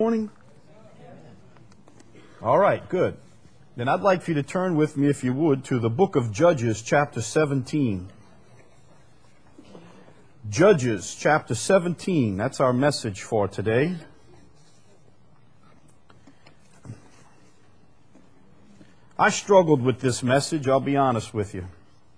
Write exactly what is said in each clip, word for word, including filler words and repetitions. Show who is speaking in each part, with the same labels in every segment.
Speaker 1: Morning? All right, good. Then I'd like for you to turn with me, if you would, to the book of Judges, chapter seventeen. Judges, chapter seventeen. That's our message for today. I struggled with this message, I'll be honest with you.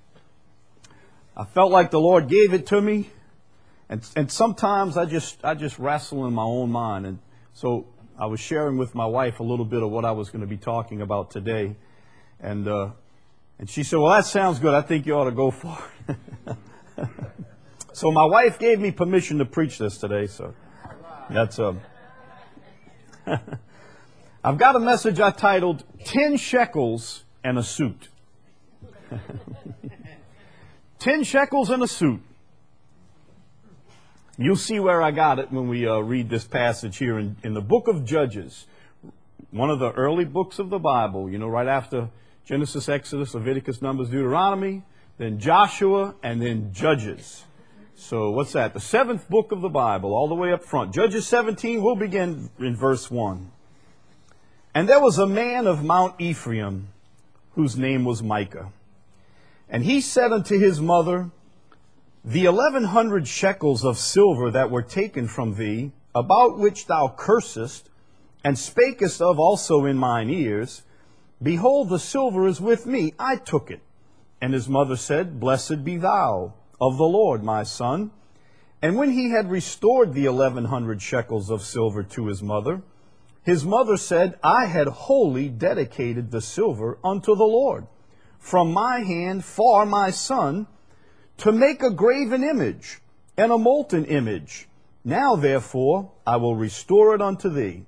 Speaker 1: I felt like the Lord gave it to me, and and sometimes I just I just wrestle in my own mind. And so I was sharing with my wife a little bit of what I was going to be talking about today, and uh, and she said, "Well, that sounds good. I think you ought to go for it." So my wife gave me permission to preach this today. So that's um. I've got a message I titled Ten Shekels and a Suit. Ten shekels and a suit. You'll see where I got it when we uh, read this passage here in, in the book of Judges, one of the early books of the Bible, you know, right after Genesis, Exodus, Leviticus, Numbers, Deuteronomy, then Joshua, and then Judges. So what's that? The seventh book of the Bible, all the way up front. Judges seventeen, we'll begin in verse one. And there was a man of Mount Ephraim, whose name was Micah. And he said unto his mother, The eleven hundred shekels of silver that were taken from thee, about which thou cursest, and spakest of also in mine ears, behold, the silver is with me, I took it. And his mother said, Blessed be thou of the Lord, my son. And when he had restored the eleven hundred shekels of silver to his mother, his mother said, I had wholly dedicated the silver unto the Lord, from my hand for my son, to make a graven image and a molten image. Now, therefore, I will restore it unto thee.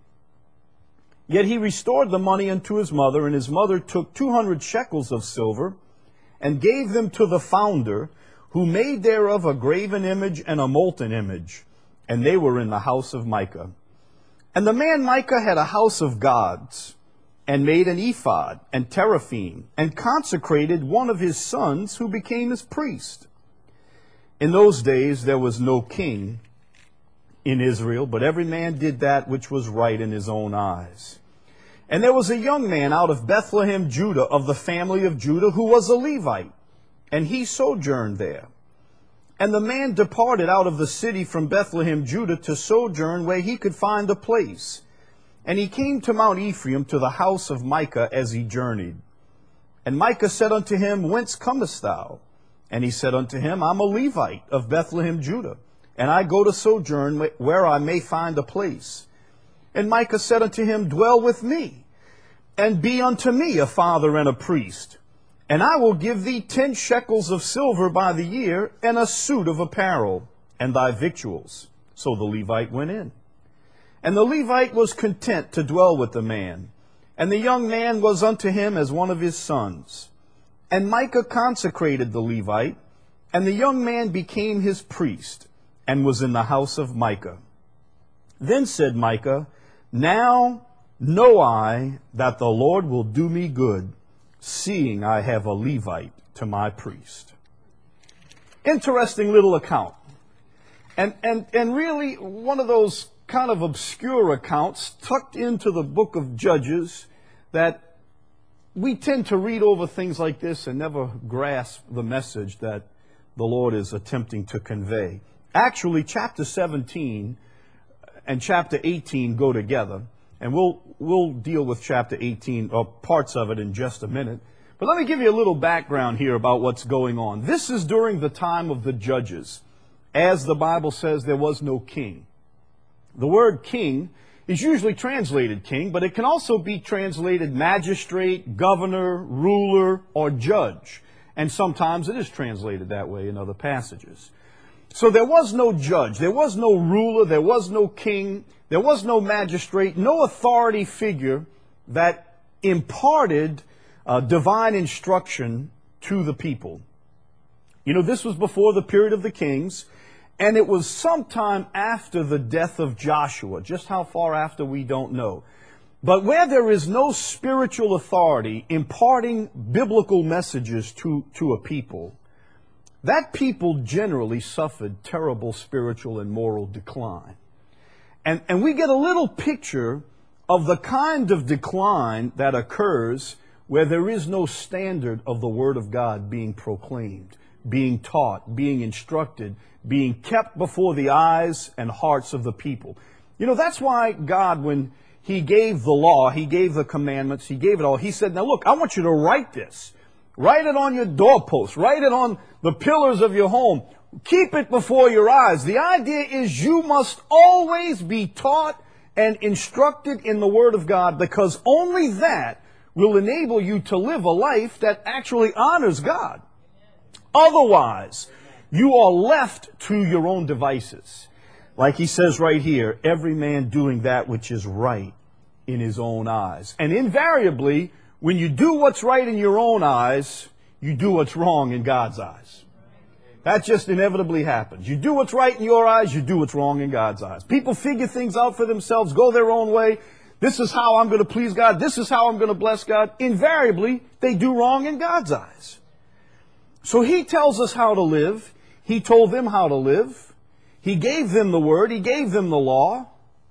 Speaker 1: Yet he restored the money unto his mother, and his mother took two hundred shekels of silver, and gave them to the founder, who made thereof a graven image and a molten image. And they were in the house of Micah. And the man Micah had a house of gods, and made an ephod and teraphim, and consecrated one of his sons, who became his priest. In those days there was no king in Israel, but every man did that which was right in his own eyes. And there was a young man out of Bethlehem, Judah, of the family of Judah, who was a Levite, and he sojourned there. And the man departed out of the city from Bethlehem, Judah, to sojourn where he could find a place. And he came to Mount Ephraim, to the house of Micah, as he journeyed. And Micah said unto him, Whence comest thou? And he said unto him, I'm a Levite of Bethlehem, Judah, and I go to sojourn where I may find a place. And Micah said unto him, Dwell with me, and be unto me a father and a priest. And I will give thee ten shekels of silver by the year, and a suit of apparel, and thy victuals. So the Levite went in. And the Levite was content to dwell with the man, and the young man was unto him as one of his sons. And Micah consecrated the Levite, and the young man became his priest, and was in the house of Micah. Then said Micah, Now know I that the Lord will do me good, seeing I have a Levite to my priest. Interesting little account. And, and, and really one of those kind of obscure accounts tucked into the book of Judges that we tend to read over things like this and never grasp the message that the Lord is attempting to convey. Actually, chapter seventeen and chapter eighteen go together, and we'll we'll deal with chapter eighteen, or parts of it, in just a minute. But let me give you a little background here about what's going on. This is during the time of the judges. As the Bible says, there was no king. The word king is usually translated king, but it can also be translated magistrate, governor, ruler, or judge. And sometimes it is translated that way in other passages. So there was no judge, there was no ruler, there was no king, there was no magistrate, no authority figure that imparted uh, divine instruction to the people. You know, this was before the period of the kings. And it was sometime after the death of Joshua. Just how far after, we don't know. But where there is no spiritual authority imparting biblical messages to, to a people, that people generally suffered terrible spiritual and moral decline. And, and we get a little picture of the kind of decline that occurs where there is no standard of the Word of God being proclaimed, being taught, being instructed, being kept before the eyes and hearts of the people. You know, that's why God, when He gave the law, He gave the commandments, He gave it all, He said, now look, I want you to write this. Write it on your doorpost. Write it on the pillars of your home. Keep it before your eyes. The idea is you must always be taught and instructed in the Word of God, because only that will enable you to live a life that actually honors God. Otherwise, you are left to your own devices. Like he says right here, every man doing that which is right in his own eyes. And invariably, when you do what's right in your own eyes, you do what's wrong in God's eyes. That just inevitably happens. You do what's right in your eyes, you do what's wrong in God's eyes. People figure things out for themselves, go their own way. This is how I'm going to please God. This is how I'm going to bless God. Invariably, they do wrong in God's eyes. So He tells us how to live. He told them how to live. He gave them the Word. He gave them the law.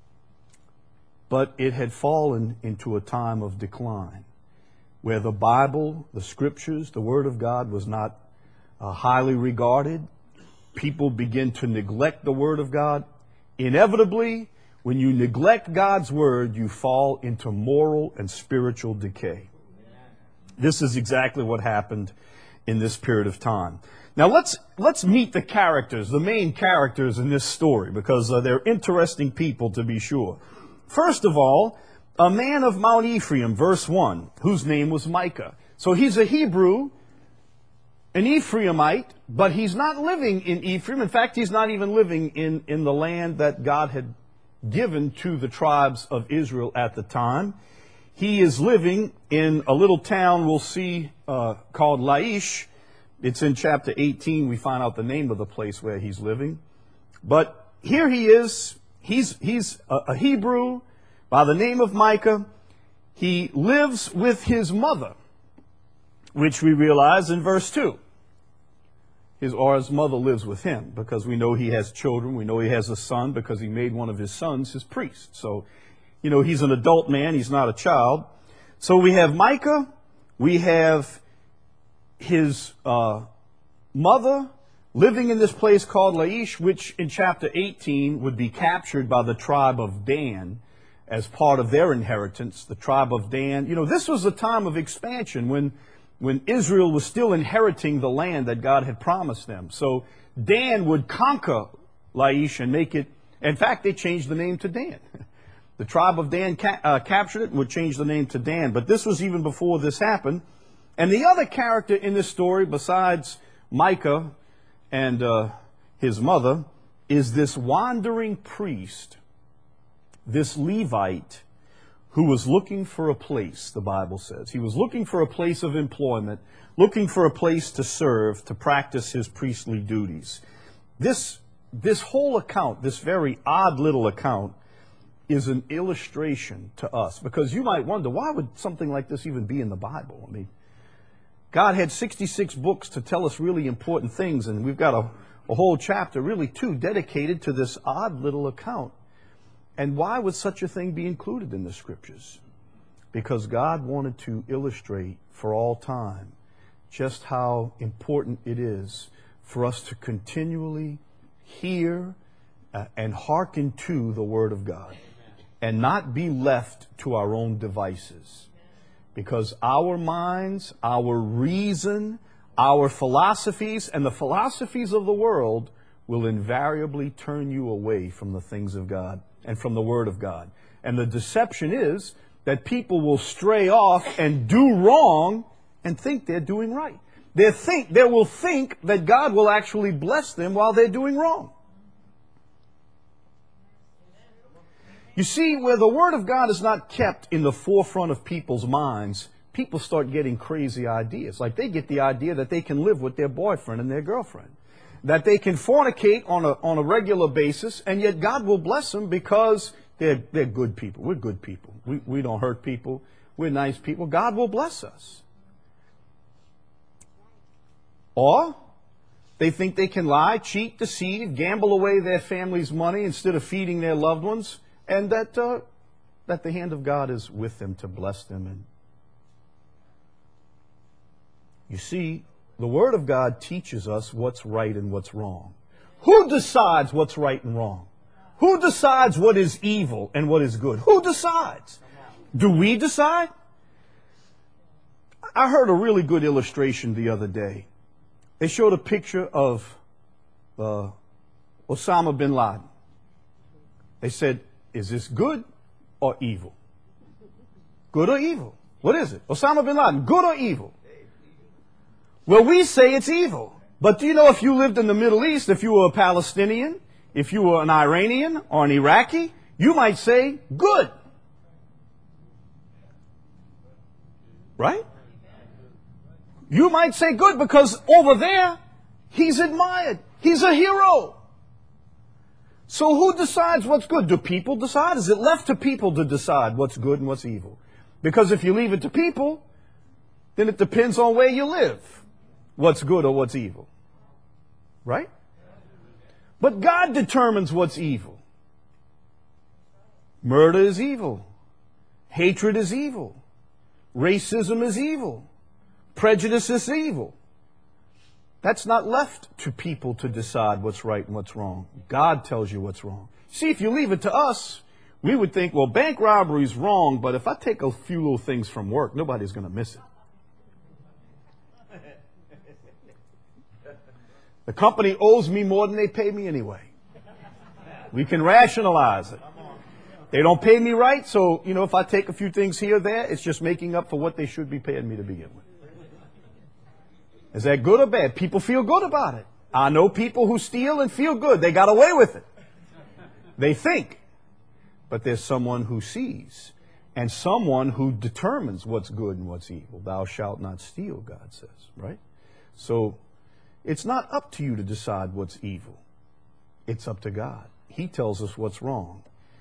Speaker 1: But it had fallen into a time of decline, where the Bible, the Scriptures, the Word of God was not uh, highly regarded. People begin to neglect the Word of God. Inevitably, when you neglect God's Word, you fall into moral and spiritual decay. This is exactly what happened in this period of time. Now let's let's meet the characters, the main characters in this story, because uh, they're interesting people to be sure. First of all, a man of Mount Ephraim, verse one, whose name was Micah. So he's a Hebrew, an Ephraimite, but he's not living in Ephraim. In fact, he's not even living in, in the land that God had given to the tribes of Israel at the time. He is living in a little town we'll see uh, called Laish. It's in chapter eighteen. We find out the name of the place where he's living. But here he is. He's, he's a, a Hebrew by the name of Micah. He lives with his mother, which we realize in verse two. His, or his mother lives with him, because we know he has children. We know he has a son because he made one of his sons his priest. So, you know, he's an adult man. He's not a child. So we have Micah. We have his uh, mother living in this place called Laish, which in chapter eighteen would be captured by the tribe of Dan as part of their inheritance. The tribe of Dan. You know, this was a time of expansion when when Israel was still inheriting the land that God had promised them. So Dan would conquer Laish and make it, in fact, they changed the name to Dan. The tribe of Dan ca- uh, captured it and would change the name to Dan. But this was even before this happened. And the other character in this story, besides Micah and uh, his mother, is this wandering priest, this Levite, who was looking for a place, the Bible says. He was looking for a place of employment, looking for a place to serve, to practice his priestly duties. This, this whole account, this very odd little account, is an illustration to us. Because you might wonder, why would something like this even be in the Bible? I mean, God had sixty-six books to tell us really important things, and we've got a, a whole chapter, really two, dedicated to this odd little account. And why would such a thing be included in the Scriptures? Because God wanted to illustrate for all time just how important it is for us to continually hear uh, and hearken to the Word of God and not be left to our own devices. Because our minds, our reason, our philosophies, and the philosophies of the world will invariably turn you away from the things of God and from the Word of God. And the deception is that people will stray off and do wrong and think they're doing right. They think they will think that God will actually bless them while they're doing wrong. You see, where the Word of God is not kept in the forefront of people's minds, people start getting crazy ideas. Like they get the idea that they can live with their boyfriend and their girlfriend, that they can fornicate on a, on a regular basis, and yet God will bless them because they're, they're good people. We're good people. We, we don't hurt people. We're nice people. God will bless us. Or they think they can lie, cheat, deceive, gamble away their family's money instead of feeding their loved ones, and that uh, that the hand of God is with them to bless them. And you see, the Word of God teaches us what's right and what's wrong. Who decides what's right and wrong? Who decides what is evil and what is good? Who decides? Do we decide? I heard a really good illustration the other day. They showed a picture of uh, Osama bin Laden. They said, is this good or evil? Good or evil? What is it? Osama bin Laden, good or evil? Well, we say it's evil. But do you know, if you lived in the Middle East, if you were a Palestinian, if you were an Iranian or an Iraqi, you might say good. Right? You might say good because over there, he's admired. He's a hero. So who decides what's good? Do people decide? Is it left to people to decide what's good and what's evil? Because if you leave it to people, then it depends on where you live, what's good or what's evil. Right? But God determines what's evil. Murder is evil. Hatred is evil. Racism is evil. Prejudice is evil. That's not left to people to decide what's right and what's wrong. God tells you what's wrong. See, if you leave it to us, we would think, well, bank robbery is wrong, but if I take a few little things from work, nobody's going to miss it. The company owes me more than they pay me anyway. We can rationalize it. They don't pay me right, so, you know, if I take a few things here or there, it's just making up for what they should be paying me to begin with. Is that good or bad? People feel good about it. I know people who steal and feel good. They got away with it. They think. But there's someone who sees and someone who determines what's good and what's evil. Thou shalt not steal, God says, right? So it's not up to you to decide what's evil. It's up to God. He tells us what's wrong.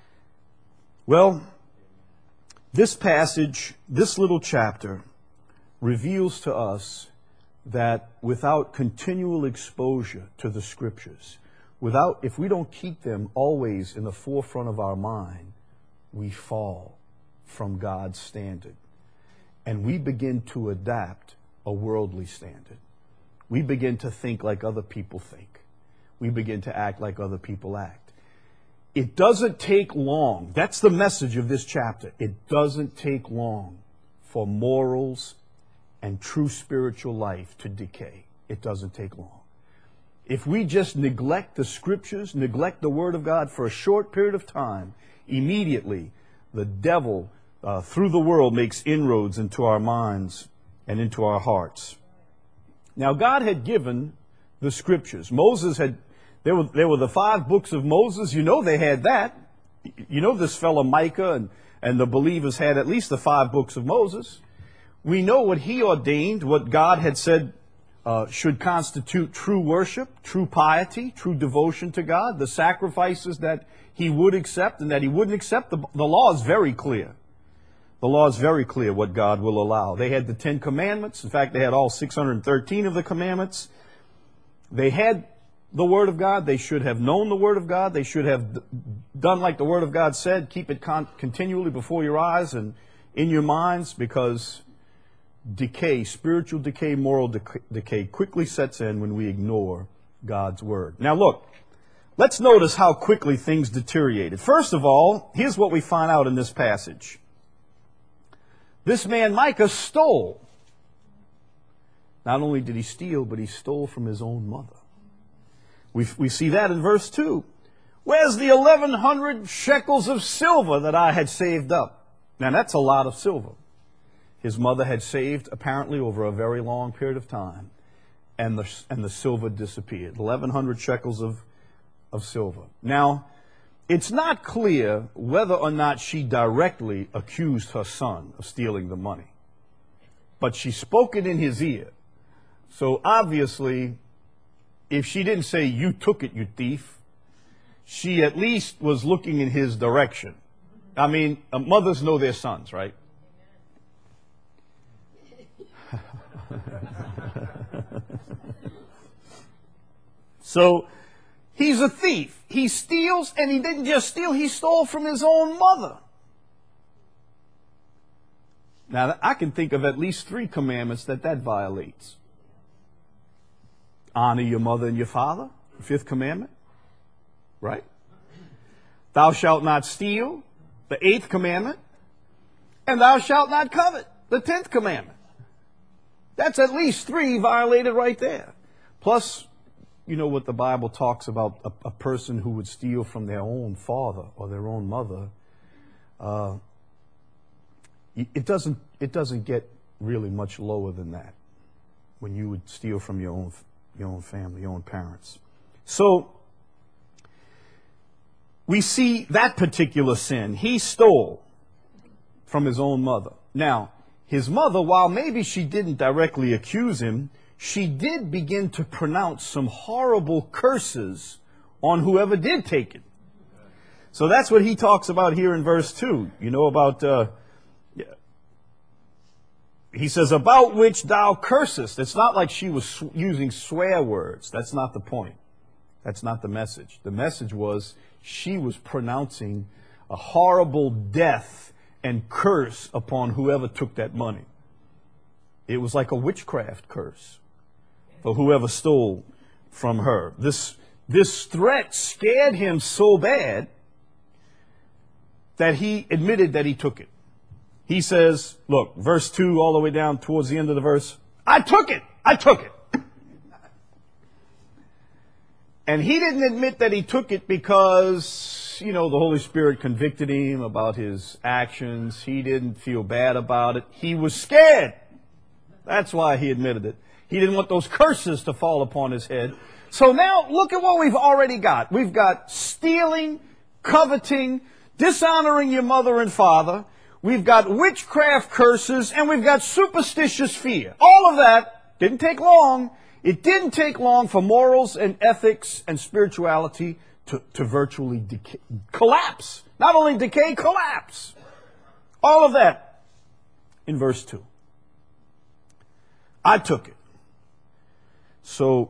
Speaker 1: Well, this passage, this little chapter, reveals to us that without continual exposure to the Scriptures, without, if we don't keep them always in the forefront of our mind, we fall from God's standard. And we begin to adapt a worldly standard. We begin to think like other people think. We begin to act like other people act. It doesn't take long. That's the message of this chapter. It doesn't take long for morals and true spiritual life to decay. It doesn't take long. If we just neglect the Scriptures, neglect the Word of God for a short period of time, immediately the devil uh, through the world makes inroads into our minds and into our hearts. Now, God had given the Scriptures. Moses had, there were, there were the five books of Moses. You know they had that. You know this fellow Micah and, and the believers had at least the five books of Moses. We know what he ordained, what God had said uh, should constitute true worship, true piety, true devotion to God, the sacrifices that he would accept and that he wouldn't accept. The, the law is very clear. The law is very clear what God will allow. They had the Ten Commandments. In fact, they had all six hundred thirteen of the commandments. They had the Word of God. They should have known the Word of God. They should have d- done like the Word of God said. Keep it con- continually before your eyes and in your minds, because decay, spiritual decay, moral dec- decay quickly sets in when we ignore God's Word. Now look, let's notice how quickly things deteriorated. First of all, here's what we find out in this passage. This man Micah stole. Not only did he steal, but he stole from his own mother. We, we see that in verse two. Where's the eleven hundred shekels of silver that I had saved up? Now that's a lot of silver. His mother had saved apparently over a very long period of time, and the, and the silver disappeared. eleven hundred shekels of, of silver. Now, it's not clear whether or not she directly accused her son of stealing the money, but she spoke it in his ear. So obviously, if she didn't say, "You took it, you thief," she at least was looking in his direction. I mean, uh, mothers know their sons, right? So, he's a thief. he steals, and he didn't just steal, he stole from his own mother. Now, I can think of at least three commandments that that violates. Honor your mother and your father, the fifth commandment, right? Thou shalt not steal, the eighth commandment, and thou shalt not covet, the tenth commandment. That's at least three violated right there. Plus, you know what the Bible talks about, a, a person who would steal from their own father or their own mother. Uh, it doesn't, it doesn't get really much lower than that when you would steal from your own, your own family, your own parents. So, we see that particular sin. He stole from his own mother. Now, his mother, while maybe she didn't directly accuse him, she did begin to pronounce some horrible curses on whoever did take it. So that's what he talks about here in verse two. You know about, uh, he says, about which thou cursest. It's not like she was sw- using swear words. That's not the point. That's not the message. The message was she was pronouncing a horrible death and curse upon whoever took that money. It was like a witchcraft curse for whoever stole from her. This, this threat scared him so bad that he admitted that he took it. He says, look, verse two all the way down towards the end of the verse, I took it! I took it! And he didn't admit that he took it because, you know, the Holy Spirit convicted him about his actions. He didn't feel bad about it. He was scared. That's why he admitted it. He didn't want those curses to fall upon his head. So now look at what we've already got. We've got stealing, coveting, dishonoring your mother and father. We've got witchcraft curses, and we've got superstitious fear. All of that didn't take long. It didn't take long for morals and ethics and spirituality to, to virtually decay, collapse. Not only decay, collapse. All of that in verse two. I took it. So,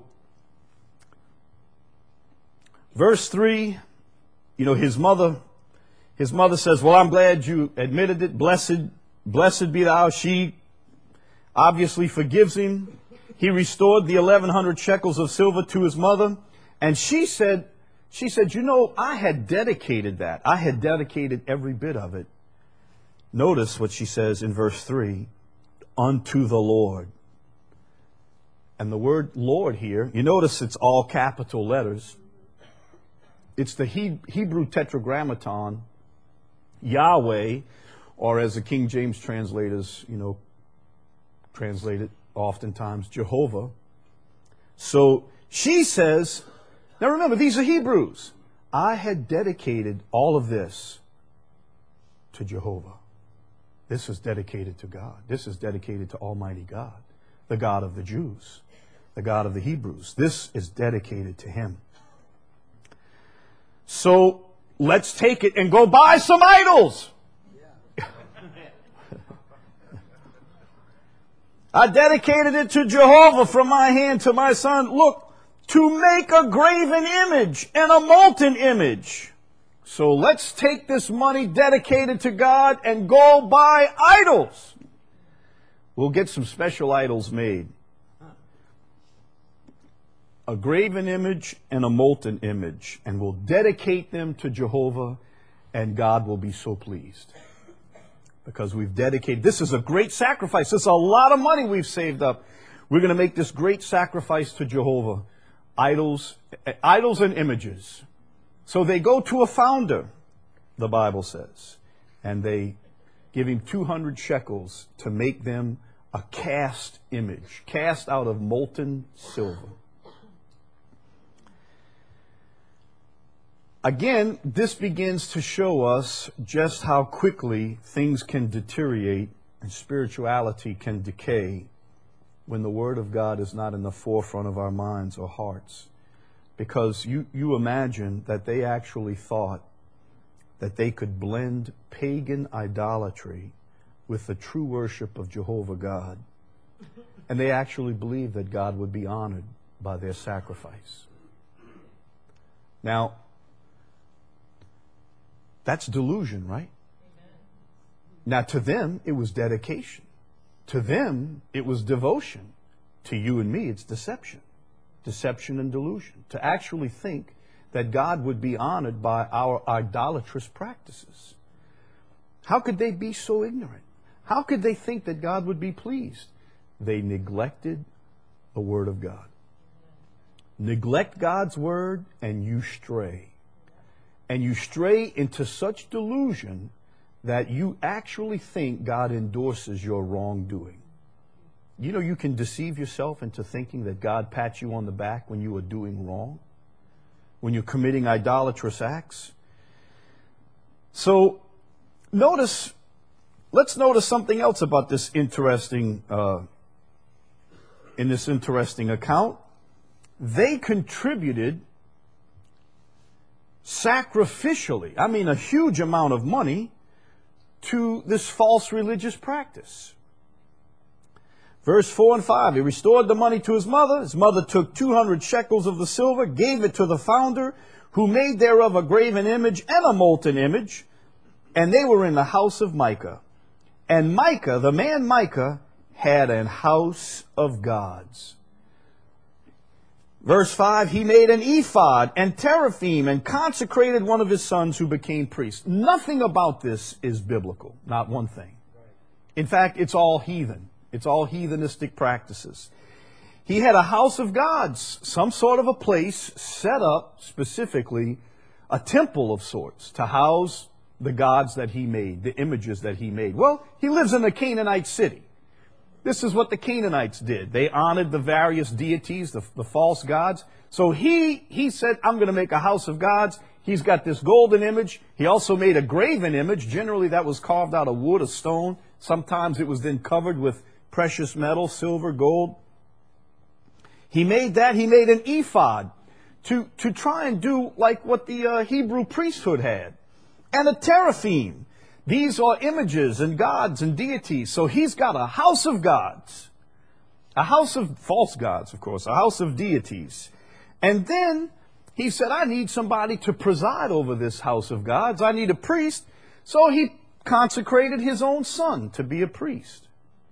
Speaker 1: verse three, you know, his mother, his mother says, well, I'm glad you admitted it. Blessed, blessed be thou. She obviously forgives him. He restored the eleven hundred shekels of silver to his mother. And she said, she said, you know, I had dedicated that. I had dedicated every bit of it. Notice what she says in verse three, unto the Lord. And the word Lord here, you notice it's all capital letters. It's the he- Hebrew tetragrammaton, Yahweh, or as the King James translators, you know, translate it oftentimes, Jehovah. So she says, now remember, these are Hebrews. I had dedicated all of this to Jehovah. This is dedicated to God. This is dedicated to Almighty God, the God of the Jews, the God of the Hebrews. This is dedicated to Him. So let's take it and go buy some idols. I dedicated it to Jehovah from my hand to my son. Look, to make a graven image and a molten image. So let's take this money dedicated to God and go buy idols. We'll get some special idols made. A graven image and a molten image. And we'll dedicate them to Jehovah, and God will be so pleased. Because we've dedicated, this is a great sacrifice. This is a lot of money we've saved up. We're going to make this great sacrifice to Jehovah. Idols, idols and images. So they go to a founder, the Bible says, and they give him two hundred shekels to make them a cast image, cast out of molten silver. Again, this begins to show us just how quickly things can deteriorate and spirituality can decay when the Word of God is not in the forefront of our minds or hearts. Because you, you imagine that they actually thought that they could blend pagan idolatry with the true worship of Jehovah God. And they actually believed that God would be honored by their sacrifice. Now, That's delusion, right? Now, to them, it was dedication. To them, it was devotion. To you and me, it's deception. Deception and delusion. To actually think that God would be honored by our idolatrous practices. How could they be so ignorant? How could they think that God would be pleased? They neglected the Word of God. Neglect God's Word and you stray. And you stray into such delusion that you actually think God endorses your wrongdoing. You know, you can deceive yourself into thinking that God pats you on the back when you are doing wrong, when you're committing idolatrous acts. So, notice, let's notice something else about this interesting, uh, in this interesting account. They contributed sacrificially, I mean a huge amount of money, to this false religious practice. Verse four and five, he restored the money to his mother. His mother took two hundred shekels of the silver, gave it to the founder, who made thereof a graven image and a molten image. And they were in the house of Micah. And Micah, the man Micah, had an house of gods. Verse five, he made an ephod and teraphim and consecrated one of his sons who became priest. Nothing about this is biblical. Not one thing. In fact, it's all heathen. It's all heathenistic practices. He had a house of gods, some sort of a place set up specifically, a temple of sorts, to house the gods that he made, the images that he made. Well, he lives in a Canaanite city. This is what the Canaanites did. They honored the various deities, the, the false gods. So he, he said, I'm going to make a house of gods. He's got this golden image. He also made a graven image. Generally, that was carved out of wood or stone. Sometimes it was then covered with precious metal, silver, gold. He made that. He made an ephod to, to try and do like what the uh, Hebrew priesthood had. And a teraphim. These are images and gods and deities. So he's got a house of gods. A house of false gods, of course. A house of deities. And then he said, I need somebody to preside over this house of gods. I need a priest. So he consecrated his own son to be a priest.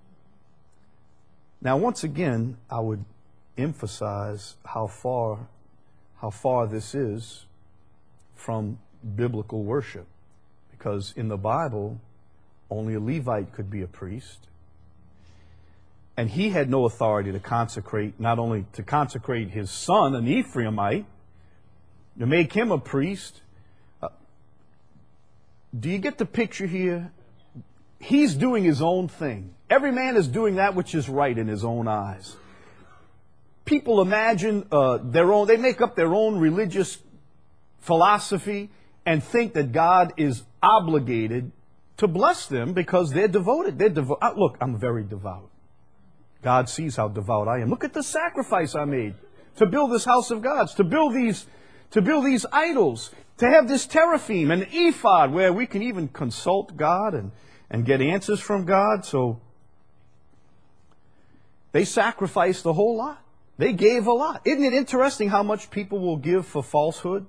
Speaker 1: Now, once again, I would emphasize how far, how far this is from biblical worship. Because in the Bible, only a Levite could be a priest. And he had no authority to consecrate, not only to consecrate his son, an Ephraimite, to make him a priest. Uh, do you get the picture here? He's doing his own thing. Every man is doing that which is right in his own eyes. People imagine uh, their own, they make up their own religious philosophy and think that God is obligated to bless them because they're devoted. They're devo- uh, Look, I'm very devout. God sees how devout I am. Look at the sacrifice I made to build this house of gods, to build these, to build these idols, to have this teraphim, an ephod where we can even consult God and, and get answers from God. So they sacrificed a whole lot. They gave a lot. Isn't it interesting how much people will give for falsehood?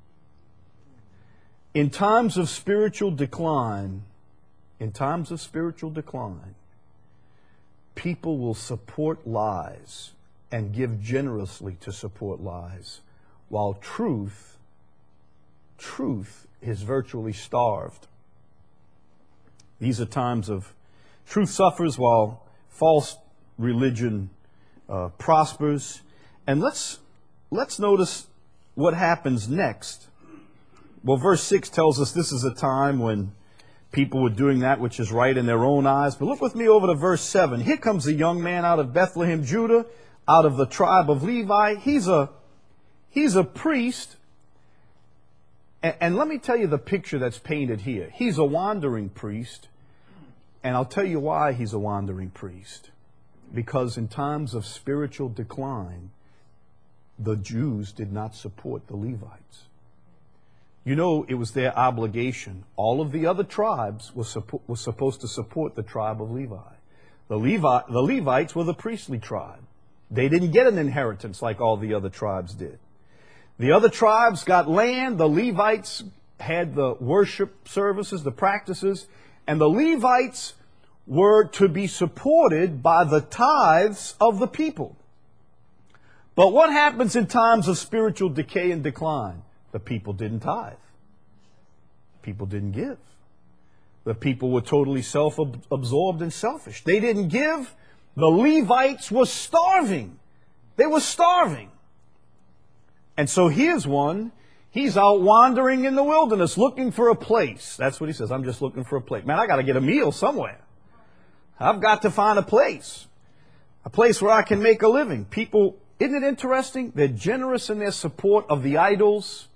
Speaker 1: In times of spiritual decline, in times of spiritual decline, people will support lies and give generously to support lies, while truth, truth is virtually starved. These are times of truth suffers while false religion uh, prospers. And let's let's notice what happens next. Well, verse six tells us this is a time when people were doing that which is right in their own eyes. But look with me over to verse seven. Here comes a young man out of Bethlehem, Judah, out of the tribe of Levi. He's a, he's a priest. And, and let me tell you the picture that's painted here. He's a wandering priest. And I'll tell you why he's a wandering priest. Because in times of spiritual decline, the Jews did not support the Levites. You know, it was their obligation. All of the other tribes were, suppo- were supposed to support the tribe of Levi. The, Levi. the Levites were the priestly tribe. They didn't get an inheritance like all the other tribes did. The other tribes got land. The Levites had the worship services, the practices, and the Levites were to be supported by the tithes of the people. But what happens in times of spiritual decay and decline? The people didn't tithe. People didn't give. The people were totally self-absorbed and selfish. They didn't give. The Levites were starving. They were starving. And so here's one. He's out wandering in the wilderness looking for a place. That's what he says. I'm just looking for a place. Man, I got to get a meal somewhere. I've got to find a place. A place where I can make a living. People, isn't it interesting? They're generous in their support of the idols.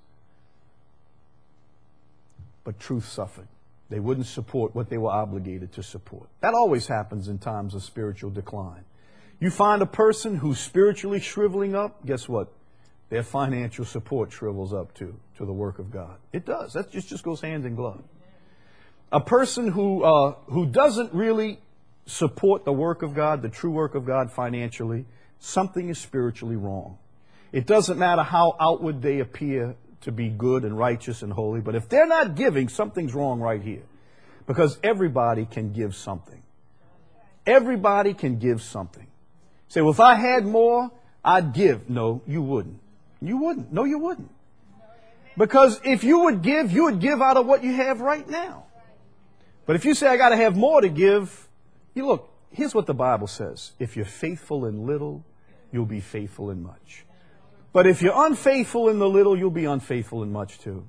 Speaker 1: But truth suffered. They wouldn't support what they were obligated to support. That always happens in times of spiritual decline. You find a person who's spiritually shriveling up, guess what? Their financial support shrivels up too, to the work of God. It does. That just, just goes hand in glove. A person who, uh, who doesn't really support the work of God, the true work of God financially, something is spiritually wrong. It doesn't matter how outward they appear to be good and righteous and holy, but if they're not giving, something's wrong right here. Because everybody can give something. Everybody can give something. Say, well, if I had more, I'd give. No, you wouldn't. You wouldn't. No, you wouldn't. Because if you would give, you would give out of what you have right now. But if you say, I got to have more to give, you look, here's what the Bible says. If you're faithful in little, you'll be faithful in much. But if you're unfaithful in the little, you'll be unfaithful in much too.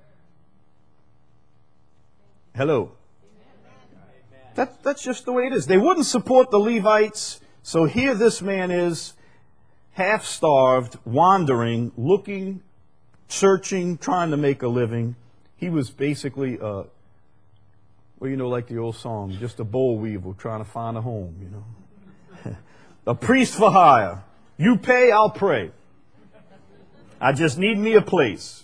Speaker 1: Hello. That, that's just the way it is. They wouldn't support the Levites. So here this man is, half-starved, wandering, looking, searching, trying to make a living. He was basically, uh, well, you know, like the old song, just a boll weevil trying to find a home, you know. A priest for hire. You pay, I'll pray. I just need me a place.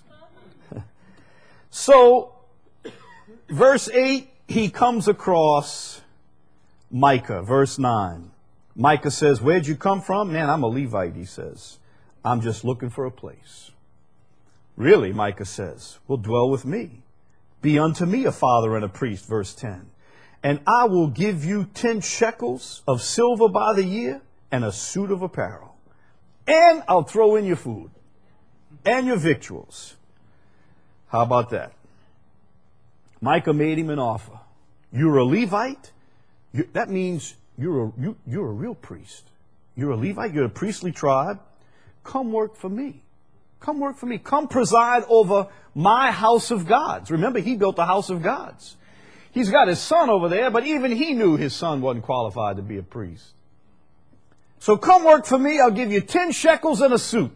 Speaker 1: So, verse eight, he comes across Micah, verse nine. Micah says, where'd you come from? Man, I'm a Levite, he says. I'm just looking for a place. Really, Micah says, well, dwell with me. Be unto me a father and a priest, verse ten. And I will give you ten shekels of silver by the year and a suit of apparel. And I'll throw in your food and your victuals. How about that? Micah made him an offer. You're a Levite? You, that means You're a, you, you're a real priest. You're a Levite. You're a priestly tribe. Come work for me. Come work for me. Come preside over my house of gods. Remember, he built the house of gods. He's got his son over there, but even he knew his son wasn't qualified to be a priest. So come work for me. I'll give you ten shekels and a suit.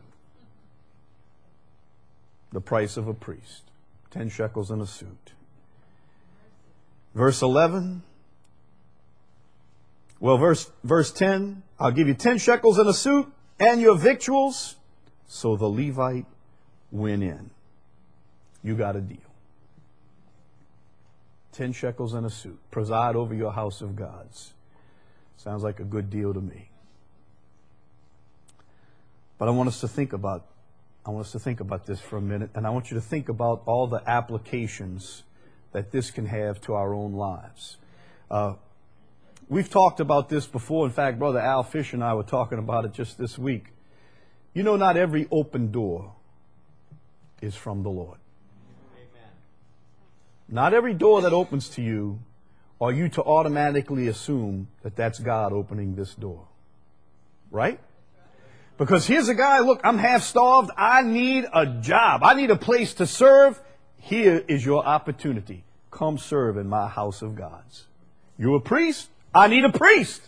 Speaker 1: The price of a priest. Ten shekels and a suit. Verse eleven. Well, verse, verse ten, I'll give you ten shekels and a suit and your victuals. So the Levite went in. You got a deal. Ten shekels and a suit. Preside over your house of gods. Sounds like a good deal to me. But I want us to think about, I want us to think about this for a minute, and I want you to think about all the applications that this can have to our own lives. Uh, We've talked about this before. In fact, Brother Al Fish and I were talking about it just this week. You know, not every open door is from the Lord. Amen. Not every door that opens to you are you to automatically assume that that's God opening this door. Right? Because here's a guy, look, I'm half starved. I need a job. I need a place to serve. Here is your opportunity. Come serve in my house of gods. You're a priest? I need a priest.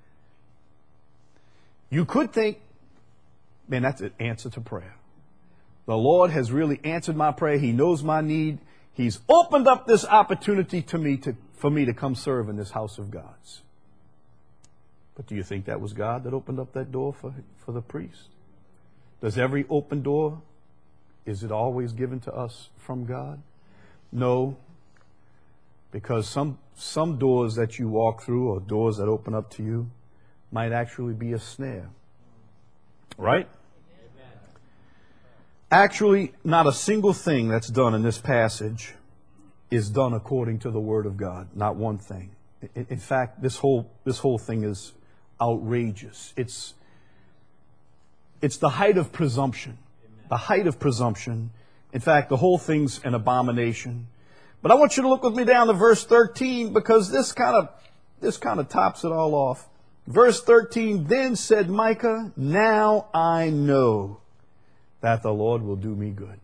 Speaker 1: You could think, man, that's an answer to prayer. The Lord has really answered my prayer. He knows my need. He's opened up this opportunity to me to, for me to come serve in this house of gods. But do you think that was God that opened up that door for, for the priest? Does every open door, is it always given to us from God? No. Because some some doors that you walk through or doors that open up to you might actually be a snare. Right? Amen. Actually, not a single thing that's done in this passage is done according to the Word of God. Not one thing. In, in fact, this whole this whole thing is outrageous. It's it's the height of presumption. The height of presumption. In fact, the whole thing's an abomination. But I want you to look with me down to verse thirteen, because this kind of this kind of tops it all off. Verse thirteen, then said Micah, now I know that the Lord will do me good,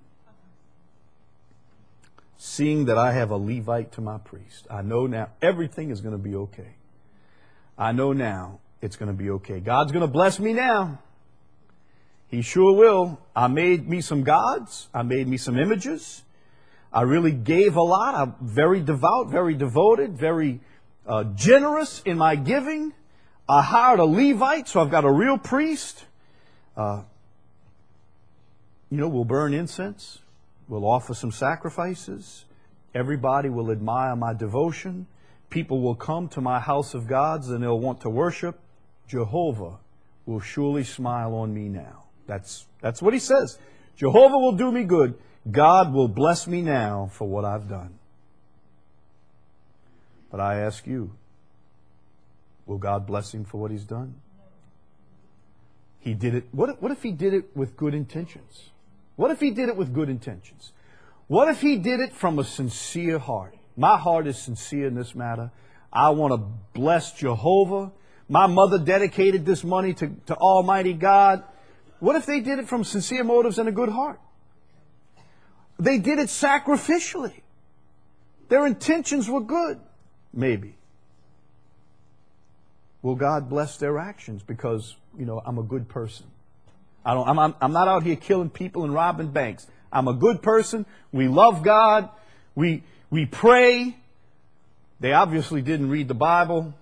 Speaker 1: seeing that I have a Levite to my priest. I know now everything is going to be okay. I know now it's going to be okay. God's going to bless me now. He sure will. I made me some gods. I made me some images. I really gave a lot. I'm very devout, very devoted, very uh, generous in my giving. I hired a Levite, so I've got a real priest. Uh, you know, we'll burn incense. We'll offer some sacrifices. Everybody will admire my devotion. People will come to my house of gods and they'll want to worship. Jehovah will surely smile on me now. That's, that's what he says. Jehovah will do me good. God will bless me now for what I've done. But I ask you, will God bless him for what he's done? He did it. What if, what if he did it with good intentions? What if he did it with good intentions? What if he did it from a sincere heart? My heart is sincere in this matter. I want to bless Jehovah. My mother dedicated this money to, to Almighty God. What if they did it from sincere motives and a good heart? They did it sacrificially. Their intentions were good. Maybe. Will God bless their actions because, you know, I'm a good person? I don't, I'm, I'm, I'm not out here killing people and robbing banks. I'm a good person. We love God. We, we pray. They obviously didn't read the Bible.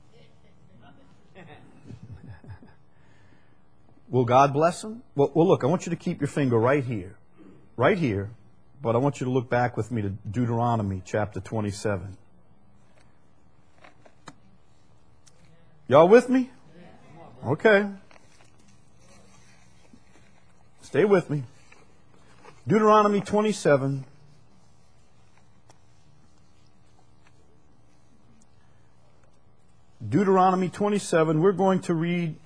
Speaker 1: Will God bless them? Well, well, look, I want you to keep your finger right here. Right here. But I want you to look back with me to Deuteronomy chapter twenty-seven. Y'all with me? Okay. Stay with me. Deuteronomy twenty-seven. Deuteronomy twenty-seven, we're going to read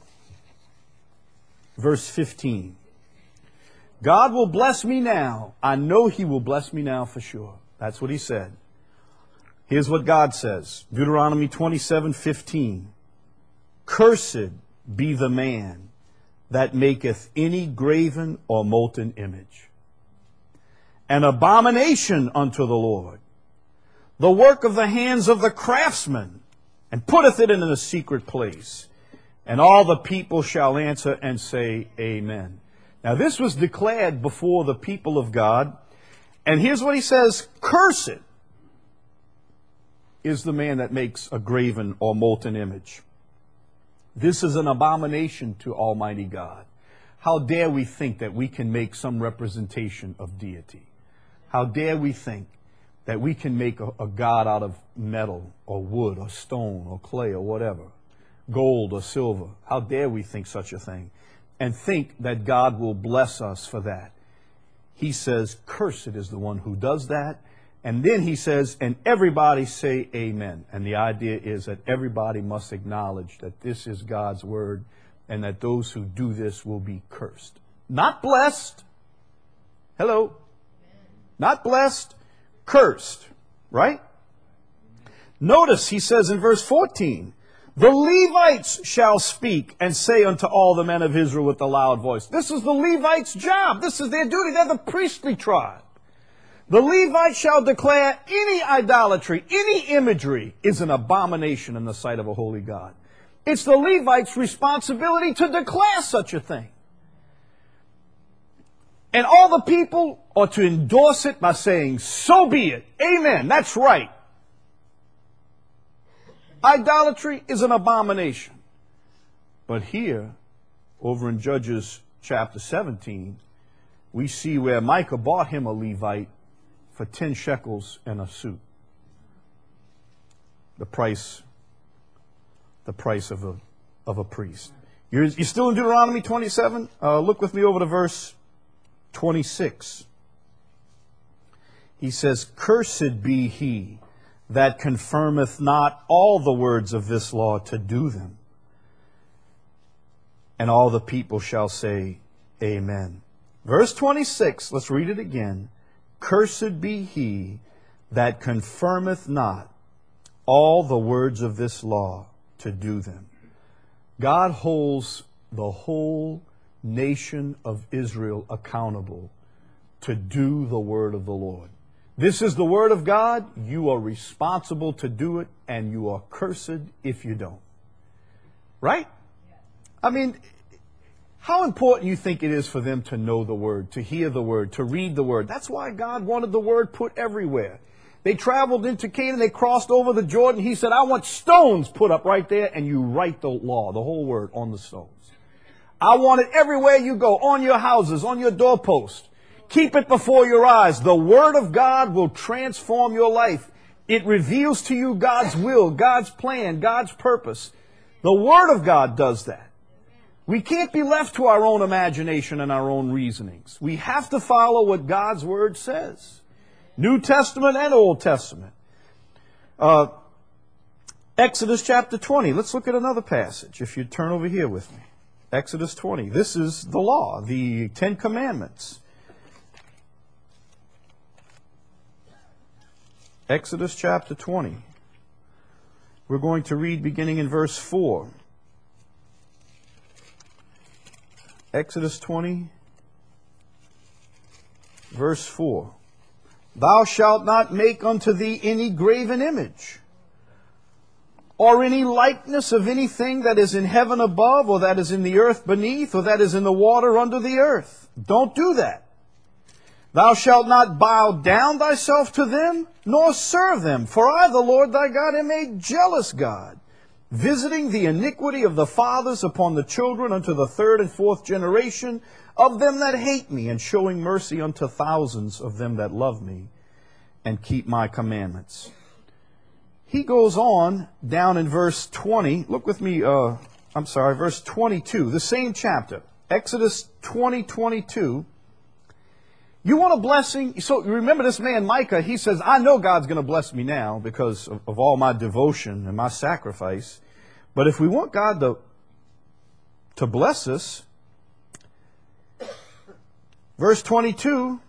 Speaker 1: verse fifteen. God will bless me now. I know he will bless me now for sure. That's what he said. Here's what God says. Deuteronomy twenty-seven fifteen. Cursed be the man that maketh any graven or molten image, an abomination unto the Lord, the work of the hands of the craftsman, and putteth it in a secret place. And all the people shall answer and say, Amen. Now this was declared before the people of God. And here's what he says. Cursed is the man that makes a graven or molten image. This is an abomination to Almighty God. How dare we think that we can make some representation of deity? How dare we think that we can make a, a God out of metal or wood or stone or clay or whatever, gold or silver? How dare we think such a thing and think that God will bless us for that? He says, cursed is the one who does that. And then he says, and everybody say amen. And the idea is that everybody must acknowledge that this is God's word and that those who do this will be cursed. Not blessed. Hello. Not blessed. Cursed. Right? Notice he says in verse fourteen, the Levites shall speak and say unto all the men of Israel with a loud voice. This is the Levites' job. This is their duty. They're the priestly tribe. The Levites shall declare any idolatry, any imagery is an abomination in the sight of a holy God. It's the Levites' responsibility to declare such a thing. And all the people are to endorse it by saying, so be it. Amen. That's right. Idolatry is an abomination. But here, over in Judges chapter seventeen, we see where Micah bought him a Levite for ten shekels and a suit. The price, the price of a, of a priest. You're, you're still in Deuteronomy twenty-seven? Uh, look with me over to verse twenty-six. He says, "Cursed be he that confirmeth not all the words of this law to do them." And all the people shall say, Amen. Verse twenty-six, let's read it again. "Cursed be he that confirmeth not all the words of this law to do them." God holds the whole nation of Israel accountable to do the word of the Lord. This is the word of God. You are responsible to do it, and you are cursed if you don't. Right? I mean, how important you think it is for them to know the word, to hear the word, to read the word. That's why God wanted the word put everywhere. They traveled into Canaan, they crossed over the Jordan. He said, "I want stones put up right there, and you write the law, the whole word, on the stones. I want it everywhere you go, on your houses, on your doorpost. Keep it before your eyes." The word of God will transform your life. It reveals to you God's will, God's plan, God's purpose. The word of God does that. We can't be left to our own imagination and our own reasonings. We have to follow what God's word says. New Testament and Old Testament. Uh, Exodus chapter twenty. Let's look at another passage. If you turn over here with me. Exodus twenty. This is the law, the Ten Commandments. Exodus chapter twenty. We're going to read beginning in verse four. Exodus twenty, verse four. "Thou shalt not make unto thee any graven image, or any likeness of anything that is in heaven above, or that is in the earth beneath, or that is in the water under the earth." Don't do that. "Thou shalt not bow down thyself to them, nor serve them. For I, the Lord thy God, am a jealous God, visiting the iniquity of the fathers upon the children unto the third and fourth generation of them that hate me, and showing mercy unto thousands of them that love me and keep my commandments." He goes on down in verse twenty. Look with me, uh, I'm sorry, verse twenty-two, the same chapter. Exodus twenty, twenty-two. You want a blessing? So remember this man Micah, he says, "I know God's going to bless me now because of, of all my devotion and my sacrifice. But if we want God to, to bless us," verse twenty-two,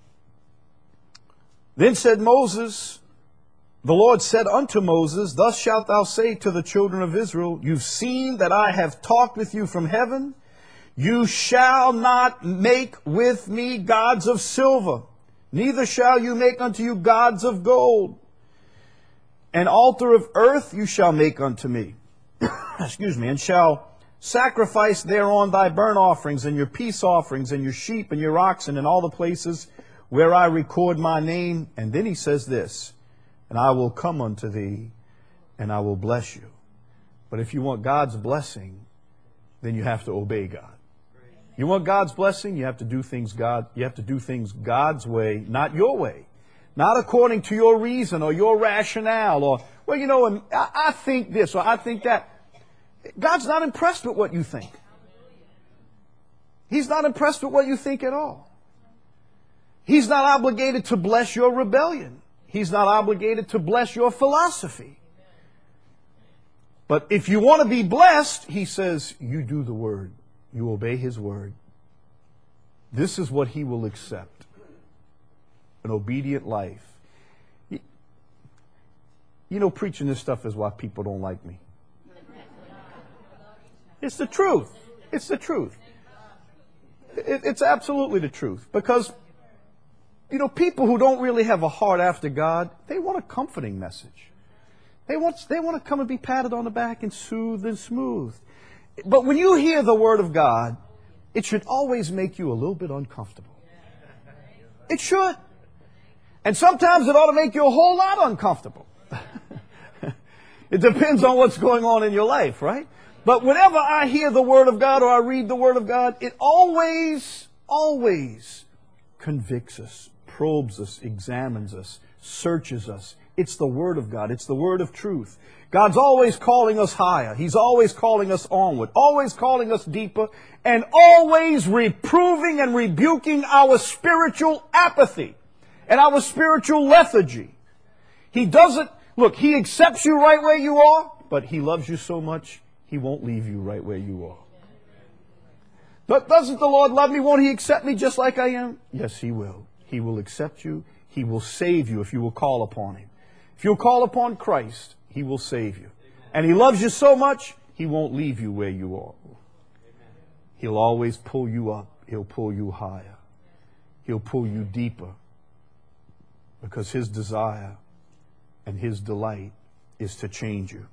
Speaker 1: "Then said Moses, the Lord said unto Moses, Thus shalt thou say to the children of Israel, You've seen that I have talked with you from heaven. You shall not make with me gods of silver, neither shall you make unto you gods of gold. An altar of earth you shall make unto me." Excuse me. "And shall sacrifice thereon thy burnt offerings, and your peace offerings, and your sheep, and your oxen, in all the places where I record my name." And then he says this, "And I will come unto thee, and I will bless you." But if you want God's blessing, then you have to obey God. You want God's blessing, you have to do things God, you have to do things God's way, not your way. Not according to your reason or your rationale or, well, you know, I, I think this or I think that. God's not impressed with what you think. He's not impressed with what you think at all. He's not obligated to bless your rebellion. He's not obligated to bless your philosophy. But if you want to be blessed, he says, you do the word. You obey his word. This is what he will accept. An obedient life. You know, preaching this stuff is why people don't like me. It's the truth. It's the truth. It's absolutely the truth. Because, you know, people who don't really have a heart after God, they want a comforting message. They want, they want to come and be patted on the back and soothed and smooth. But when you hear the Word of God, it should always make you a little bit uncomfortable. It should. And sometimes it ought to make you a whole lot uncomfortable. It depends on what's going on in your life, right? But whenever I hear the Word of God or I read the Word of God, it always, always convicts us, probes us, examines us, searches us. It's the Word of God. It's the Word of truth. God's always calling us higher. He's always calling us onward, always calling us deeper, and always reproving and rebuking our spiritual apathy and our spiritual lethargy. He doesn't, look, He accepts you right where you are, but He loves you so much, He won't leave you right where you are. But doesn't the Lord love me? Won't He accept me just like I am? Yes, He will. He will accept you. He will save you if you will call upon Him. If you'll call upon Christ, He will save you. And He loves you so much, He won't leave you where you are. He'll always pull you up. He'll pull you higher. He'll pull you deeper. Because His desire and His delight is to change you.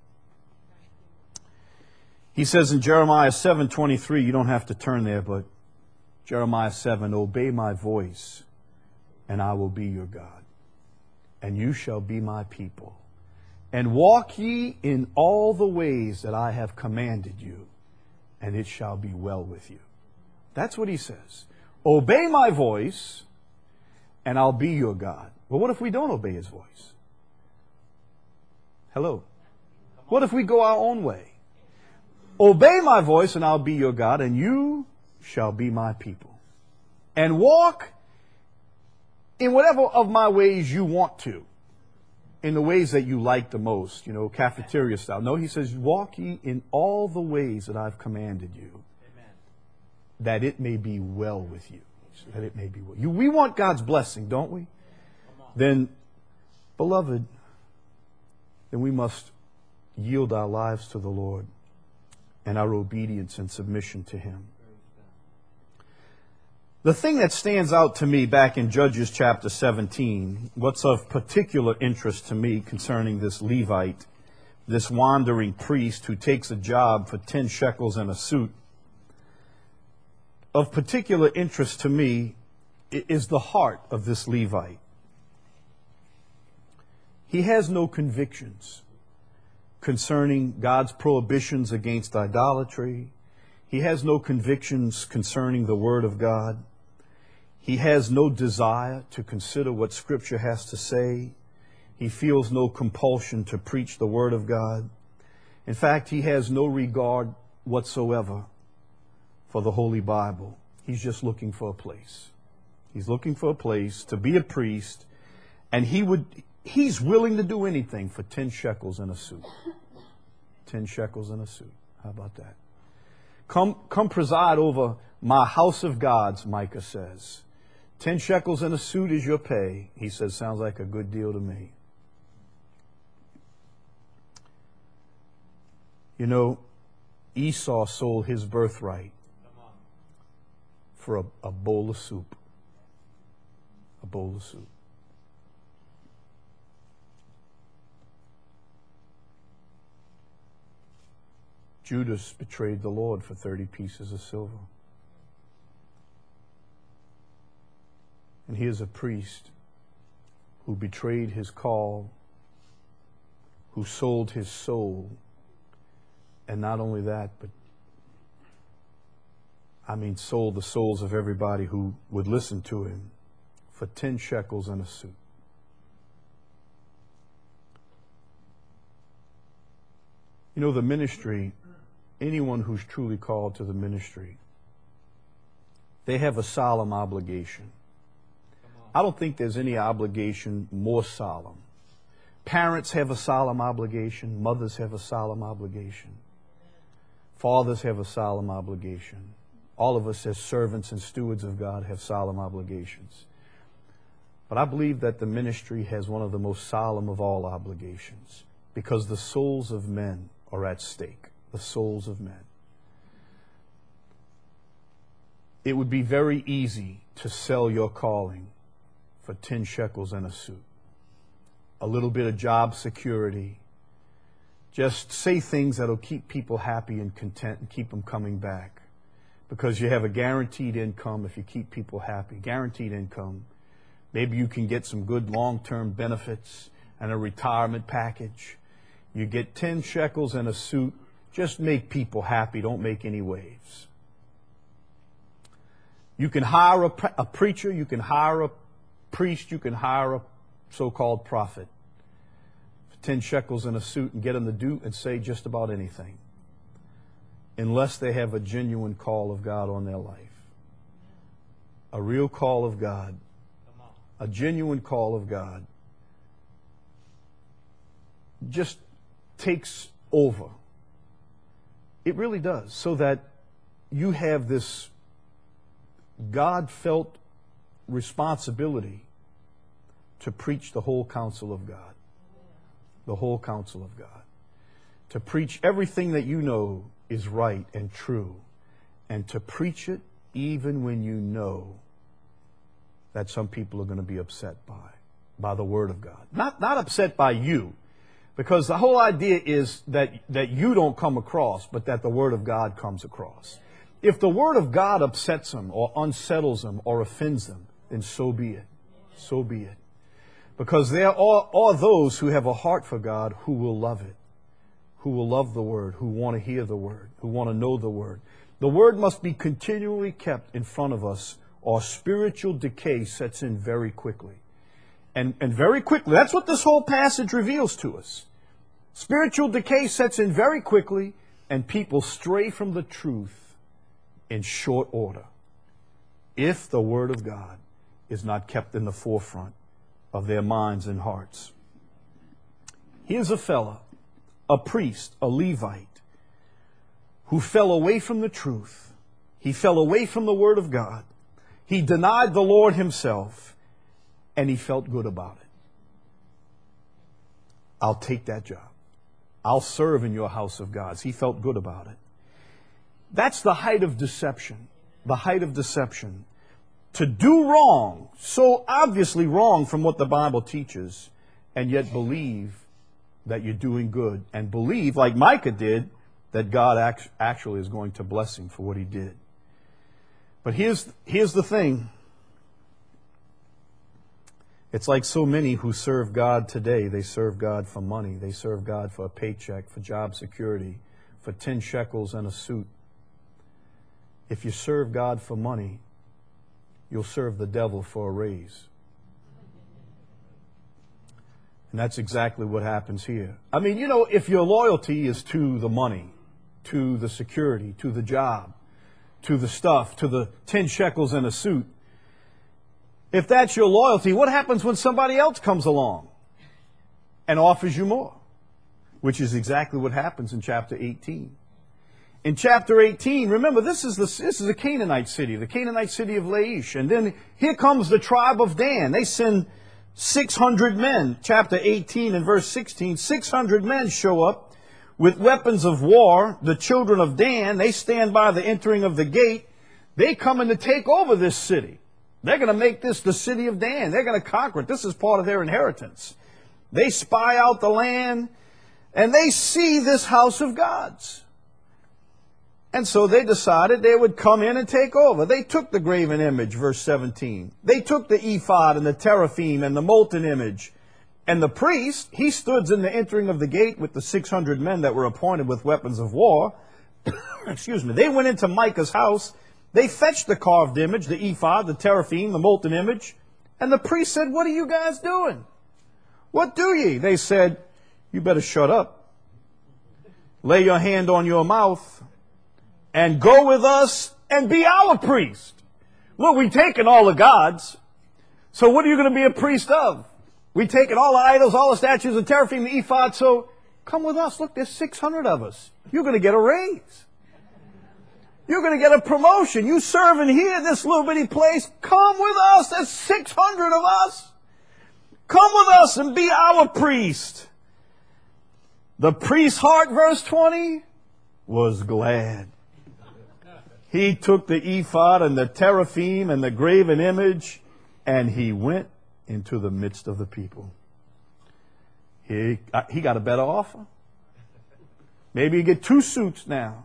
Speaker 1: He says in Jeremiah seven twenty-three, you don't have to turn there, but Jeremiah seven, obey my voice, and I will be your God, and you shall be my people. And walk ye in all the ways that I have commanded you, and it shall be well with you. That's what He says. Obey my voice, and I'll be your God. But what if we don't obey His voice? Hello? What if we go our own way? Obey my voice, and I'll be your God, and you shall be my people. And walk in whatever of my ways you want to. In the ways that you like the most, you know, cafeteria style. No, He says, walk ye in all the ways that I've commanded you, Amen. That it may be well with you. That it may be well. You, we want God's blessing, don't we? Then, beloved, then we must yield our lives to the Lord and our obedience and submission to Him. The thing that stands out to me back in Judges chapter seventeen, what's of particular interest to me concerning this Levite, this wandering priest who takes a job for ten shekels and a suit, of particular interest to me is the heart of this Levite. He has no convictions concerning God's prohibitions against idolatry. He has no convictions concerning the Word of God. He has no desire to consider what Scripture has to say. He feels no compulsion to preach the Word of God. In fact, he has no regard whatsoever for the Holy Bible. He's just looking for a place. He's looking for a place to be a priest, and he would, he's willing to do anything for ten shekels and a suit. Ten shekels and a suit. How about that? Come, come preside over my house of gods, Micah says. Ten shekels and a suit is your pay. He says, sounds like a good deal to me. You know, Esau sold his birthright for a, a bowl of soup. A bowl of soup. Judas betrayed the Lord for thirty pieces of silver. And here's a priest who betrayed his call, who sold his soul. And not only that, but I mean sold the souls of everybody who would listen to him for ten shekels and a suit. You know, the ministry, anyone who's truly called to the ministry, they have a solemn obligation. I don't think there's any obligation more solemn. Parents have a solemn obligation. Mothers have a solemn obligation. Fathers have a solemn obligation. All of us as servants and stewards of God have solemn obligations. But I believe that the ministry has one of the most solemn of all obligations, because the souls of men are at stake. The souls of men. It would be very easy to sell your calling for ten shekels and a suit. A little bit of job security. Just say things that'll keep people happy and content and keep them coming back. Because you have a guaranteed income if you keep people happy. Guaranteed income. Maybe you can get some good long-term benefits and a retirement package. You get ten shekels and a suit. Just make people happy. Don't make any waves. You can hire a, pre- a preacher. You can hire a priest. You can hire a so-called prophet. ten shekels in a suit and get them to do and say just about anything, unless they have a genuine call of God on their life. A real call of God. A genuine call of God just takes over. It really does. So that you have this God-felt responsibility to preach the whole counsel of God. The whole counsel of God. To preach everything that you know is right and true. And to preach it even when you know that some people are going to be upset by, by the Word of God. Not, not upset by you, because the whole idea is that, that you don't come across, but that the Word of God comes across. If the Word of God upsets them or unsettles them or offends them, then so be it. So be it. Because there are, are those who have a heart for God who will love it, who will love the Word, who want to hear the Word, who want to know the Word. The Word must be continually kept in front of us, or spiritual decay sets in very quickly. And, and very quickly, that's what this whole passage reveals to us. Spiritual decay sets in very quickly, and people stray from the truth in short order, if the Word of God is not kept in the forefront of their minds and hearts. Here's a fella, a priest, a Levite, who fell away from the truth. He fell away from the Word of God. He denied the Lord Himself, and he felt good about it. I'll take that job. I'll serve in your house of gods. He felt good about it. That's the height of deception. The height of deception. To do wrong, so obviously wrong from what the Bible teaches, and yet believe that you're doing good, and believe, like Micah did, that God act- actually is going to bless him for what he did. But here's, here's the thing. It's like so many who serve God today. They serve God for money. They serve God for a paycheck, for job security, for ten shekels and a suit. If you serve God for money, you'll serve the devil for a raise. And that's exactly what happens here. I mean, you know, if your loyalty is to the money, to the security, to the job, to the stuff, to the ten shekels and a suit, if that's your loyalty, what happens when somebody else comes along and offers you more? Which is exactly what happens in chapter eighteen. In chapter eighteen, remember, this is the this is a Canaanite city, the Canaanite city of Laish. And then here comes the tribe of Dan. They send six hundred men. Chapter eighteen and verse sixteen, six hundred men show up with weapons of war. The children of Dan, they stand by the entering of the gate. They come in to take over this city. They're going to make this the city of Dan. They're going to conquer it. This is part of their inheritance. They spy out the land, and they see this house of God's. And so they decided they would come in and take over. They took the graven image, verse seventeen. They took the ephod and the teraphim and the molten image. And the priest, he stood in the entering of the gate with the six hundred men that were appointed with weapons of war. Excuse me. They went into Micah's house. They fetched the carved image, the ephod, the teraphim, the molten image. And the priest said, "What are you guys doing? What do ye?" They said, "You better shut up. Lay your hand on your mouth and go with us and be our priest." Look, we've taken all the gods. So what are you going to be a priest of? We've taken all the idols, all the statues, the teraphim, the ephod. So come with us. Look, there's six hundred of us. You're going to get a raise. You're going to get a promotion. You serving here in this little bitty place. Come with us. There's six hundred of us. Come with us and be our priest. The priest's heart, verse twenty, was glad. He took the ephod and the teraphim and the graven image, and he went into the midst of the people. He, uh, he got a better offer. Maybe you get two suits now.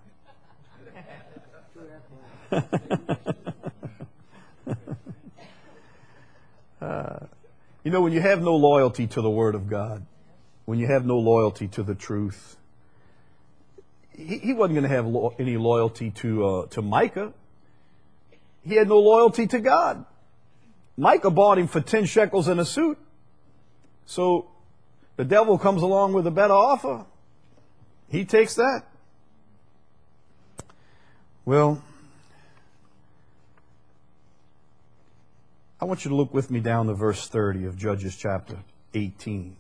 Speaker 1: uh, you know, when you have no loyalty to the Word of God, when you have no loyalty to the truth, he, he wasn't going to have lo- any loyalty to uh, to Micah. He had no loyalty to God. Micah bought him for ten shekels and a suit. So The devil comes along with a better offer. He takes that. Well, I want you to look with me down to verse thirty of Judges chapter eighteen.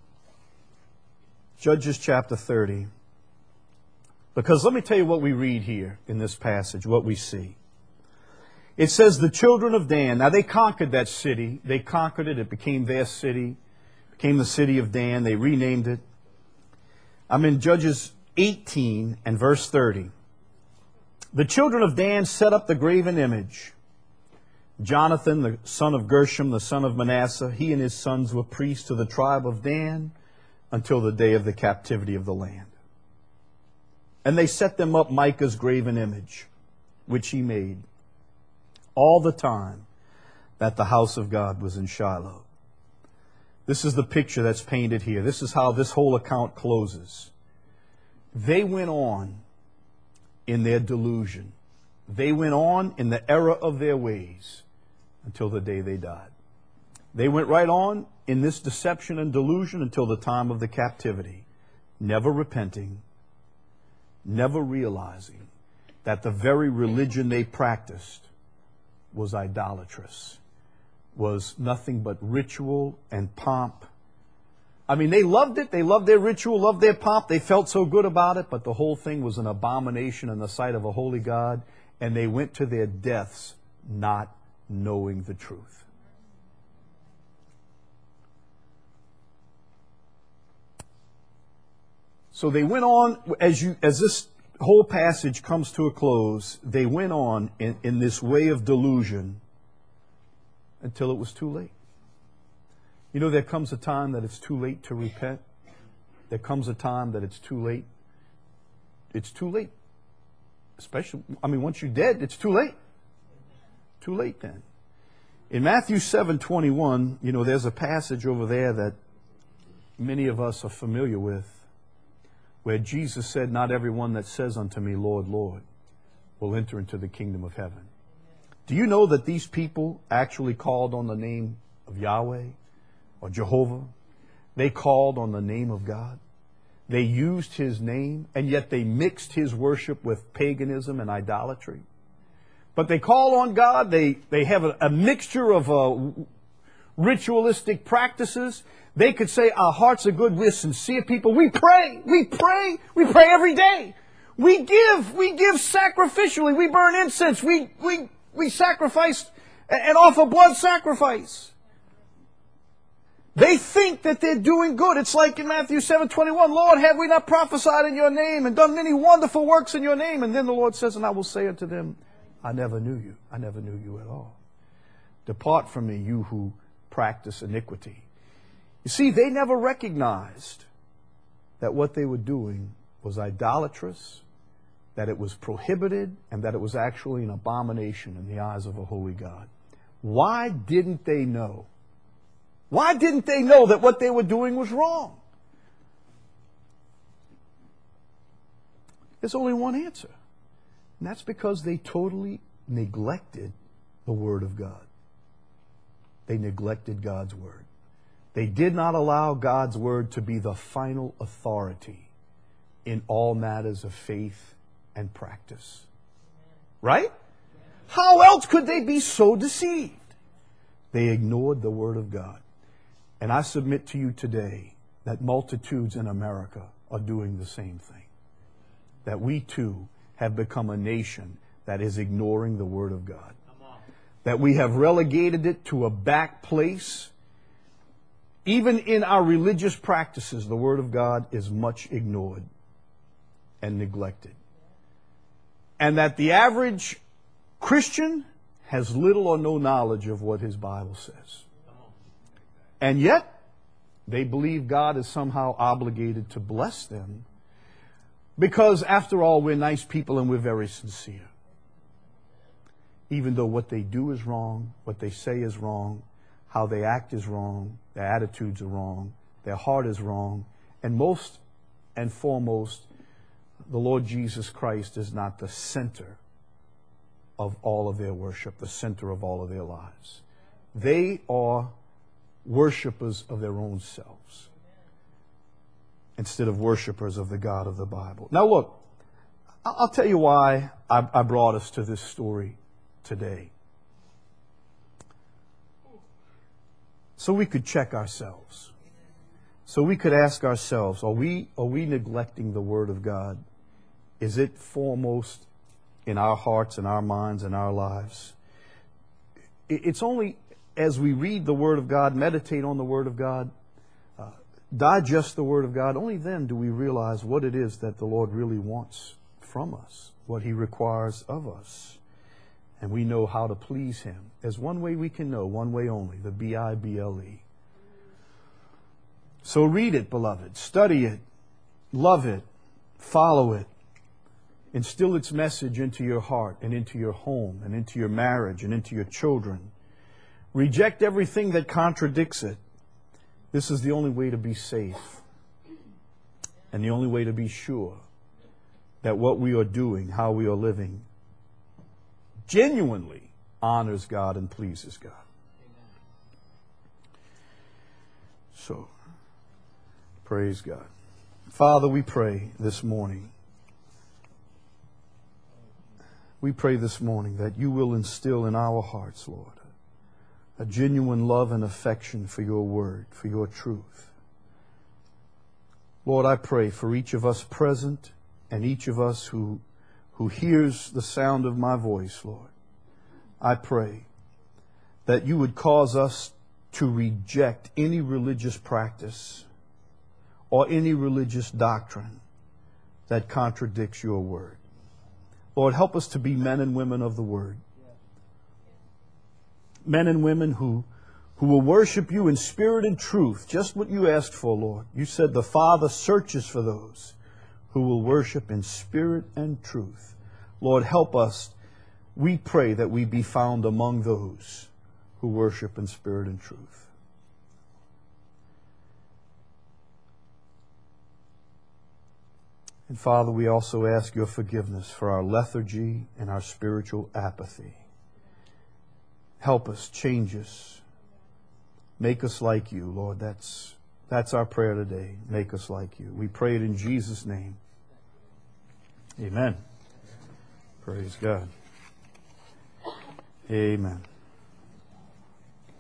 Speaker 1: Judges chapter thirty. Because let me tell you what we read here in this passage, what we see. It says the children of Dan, now they conquered that city. They conquered it. It became their city. It became the city of Dan. They renamed it. I'm in Judges eighteen and verse thirty. The children of Dan set up the graven image. Jonathan, the son of Gershom, the son of Manasseh, he and his sons were priests to the tribe of Dan until the day of the captivity of the land. And they set them up Micah's graven image, which he made, all the time that the house of God was in Shiloh. This is the picture that's painted here. This is how this whole account closes. They went on in their delusion. They went on in the error of their ways until the day they died. They went right on in this deception and delusion until the time of the captivity, never repenting, never realizing that the very religion they practiced was idolatrous, was nothing but ritual and pomp. I mean, they loved it. They loved their ritual, loved their pomp. They felt so good about it, but the whole thing was an abomination in the sight of a holy God, and they went to their deaths not knowing the truth. So they went on, as you as this whole passage comes to a close, they went on in, in this way of delusion until it was too late. You know, there comes a time that it's too late to repent. There comes a time that it's too late. It's too late. Especially, I mean, once you're dead, it's too late. Too late then. In Matthew seven twenty-one, you know, there's a passage over there that many of us are familiar with, where Jesus said, not everyone that says unto me, Lord, Lord, will enter into the kingdom of heaven. Do you know that these people actually called on the name of Yahweh or Jehovah? They called on the name of God. They used His name, and yet they mixed His worship with paganism and idolatry. But they call on God. They, they have a, a mixture of uh, ritualistic practices. They could say, our hearts are good, we're sincere people. We pray, we pray, we pray every day. We give, we give sacrificially. We burn incense. We, we, we sacrifice and offer blood sacrifice. They think that they're doing good. It's like in Matthew seven twenty-one, Lord, have we not prophesied in your name and done many wonderful works in your name? And then the Lord says, and I will say unto them, I never knew you. I never knew you at all. Depart from me, you who practice iniquity. You see, they never recognized that what they were doing was idolatrous, that it was prohibited, and that it was actually an abomination in the eyes of a holy God. Why didn't they know? Why didn't they know that what they were doing was wrong? There's only one answer. And that's because they totally neglected the Word of God. They neglected God's Word. They did not allow God's Word to be the final authority in all matters of faith and practice. Right? How else could they be so deceived? They ignored the Word of God. And I submit to you today that multitudes in America are doing the same thing. That we too have become a nation that is ignoring the Word of God. That we have relegated it to a back place. Even in our religious practices, the Word of God is much ignored and neglected. And that the average Christian has little or no knowledge of what his Bible says. And yet, they believe God is somehow obligated to bless them because, after all, we're nice people and we're very sincere. Even though what they do is wrong, what they say is wrong, how they act is wrong, their attitudes are wrong, their heart is wrong, and most and foremost, the Lord Jesus Christ is not the center of all of their worship, the center of all of their lives. They are worshipers of their own selves. instead of worshipers of the God of the Bible. Now look, I'll tell you why I, I brought us to this story today. So we could check ourselves. So we could ask ourselves, are we, are we neglecting the Word of God? Is it foremost in our hearts and our minds and our lives? It's only as we read the Word of God, meditate on the Word of God, uh, digest the Word of God, only then do we realize what it is that the Lord really wants from us, what He requires of us. And we know how to please Him. There's one way we can know, one way only, the B I B L E. So read it, beloved. Study it. Love it. Follow it. Instill its message into your heart and into your home and into your marriage and into your children. Reject everything that contradicts it. This is the only way to be safe and the only way to be sure that what we are doing, how we are living, genuinely honors God and pleases God. So, praise God. Father, we pray this morning. We pray this morning that you will instill in our hearts, Lord, a genuine love and affection for your word, for your truth. Lord, I pray for each of us present and each of us who, who hears the sound of my voice, Lord. I pray that you would cause us to reject any religious practice or any religious doctrine that contradicts your word. Lord, help us to be men and women of the word. Men and women who, who will worship you in spirit and truth, just what you asked for, Lord. You said the Father searches for those who will worship in spirit and truth. Lord, help us. We pray that we be found among those who worship in spirit and truth. And Father, we also ask your forgiveness for our lethargy and our spiritual apathy. Help us, change us, make us like you, Lord. That's, that's our prayer today. Make us like you. We pray it in Jesus' name. Amen. Praise God. Amen.